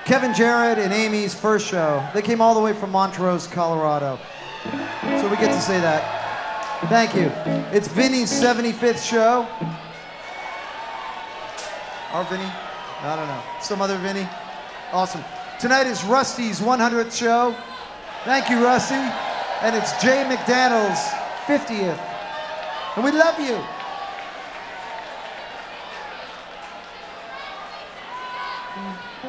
Kevin Jarrett and Amy's first show. They came all the way from Montrose, Colorado. So we get to say that. Thank you. It's Vinny's 75th show. Our Vinny? I don't know. Some other Vinny? Awesome. Tonight is Rusty's 100th show. Thank you, Rusty. And it's Jay McDaniel's 50th. And we love you.